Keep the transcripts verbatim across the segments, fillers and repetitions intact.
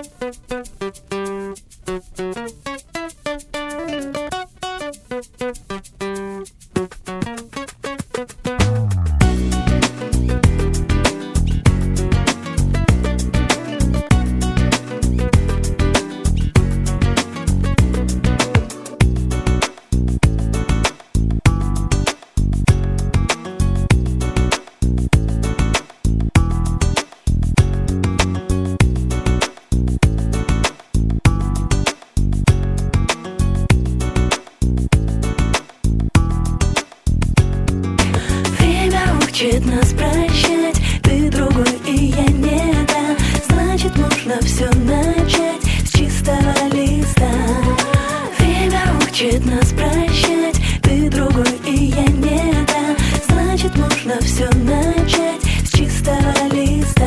Учит нас прощать, ты другой и я не та. Значит, можно все начать с чистого листа. Время учит нас прощать, ты другой и я не та. Значит, можно все начать с чистого листа.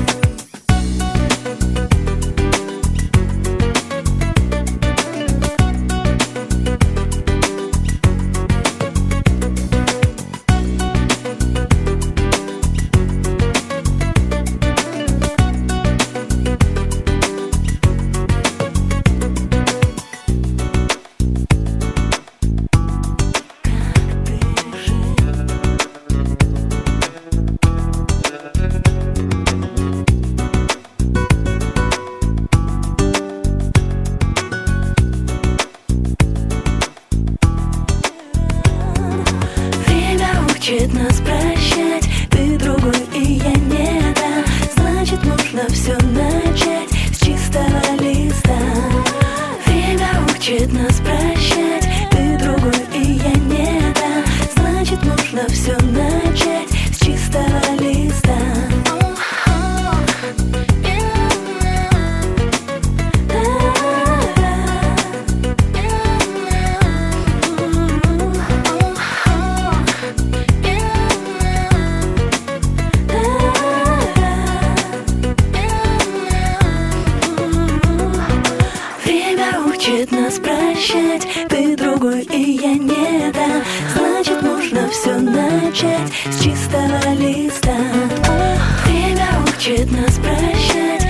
Учит нас прощать, ты другой и я не та. Значит, можно все начать с чистого листа. Время учит нас прощать, ты другой и я не та. Значит, можно все начать с чистого листа. Учит нас прощать, ты другой и я не та. Значит, можно все начать с чистого листа. Время учит нас прощать.